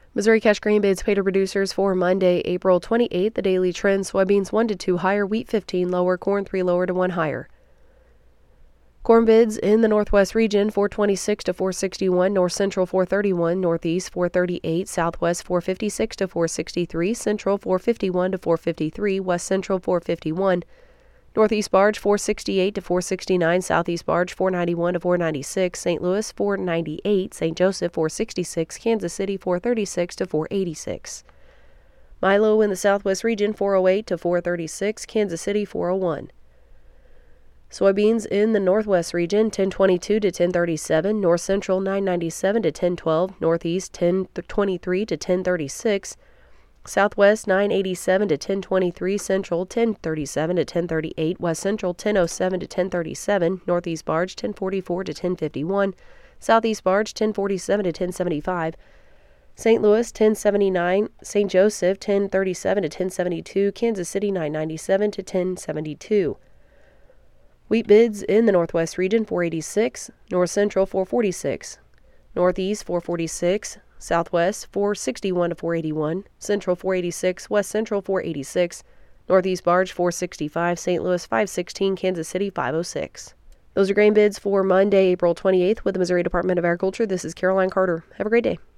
Missouri cash grain bids paid to producers for Monday, April 28th. The daily trend: soybeans 1 to 2 higher, wheat 15 lower, corn 3 lower to 1 higher. Corn bids in the Northwest region: 426 to 461, North Central 431, Northeast 438, Southwest 456 to 463, Central 451 to 453, West Central 451, Northeast barge 468 to 469, Southeast barge 491 to 496, St. Louis 498, St. Joseph 466, Kansas City 436 to 486. Milo in the Southwest region 408 to 436, Kansas City 401. Soybeans in the Northwest region 1022 to 1037, North Central 997 to 1012, Northeast 1023 to 1036, Southwest 987 to 1023, Central 1037 to 1038, West Central 1007 to 1037, Northeast barge 1044 to 1051, Southeast barge 1047 to 1075, St. Louis 1079, St. Joseph 1037 to 1072, Kansas City 997 to 1072. Wheat bids in the Northwest region 486, North Central 446, Northeast 446, Southwest 461 to 481, Central 486, West Central 486, Northeast barge 465, St. Louis 516, Kansas City 506. Those are grain bids for Monday, April 28th with the Missouri Department of Agriculture. This is Caroline Carter. Have a great day.